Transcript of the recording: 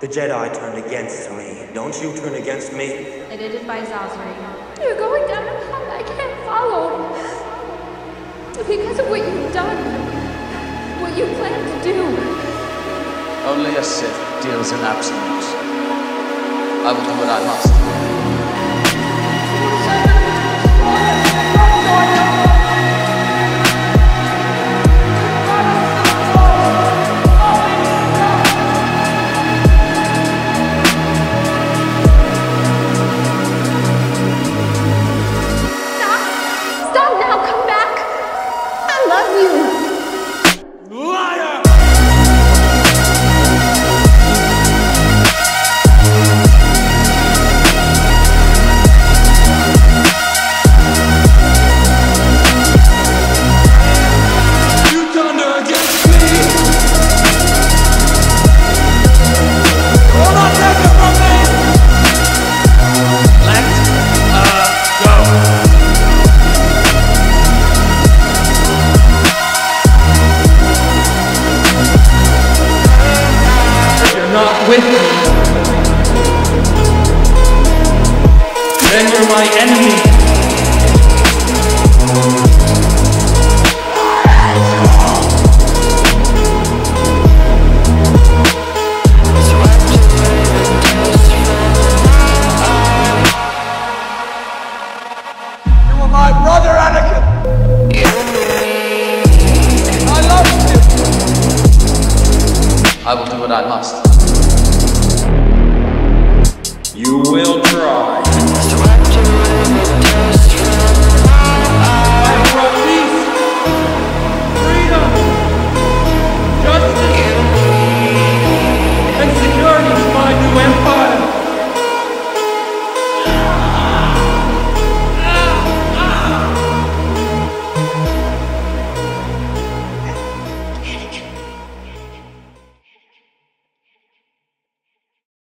The Jedi turned against me. Don't you turn against me? I did it by Zazri. You're going down a path I can't follow. Because of what you've done. What you plan to do. Only a Sith deals in absolutes. I will do what I must. Not with me, then you're my enemy. You were my brother, Anakin. I loved you. I will do what I must. You will try. So I have to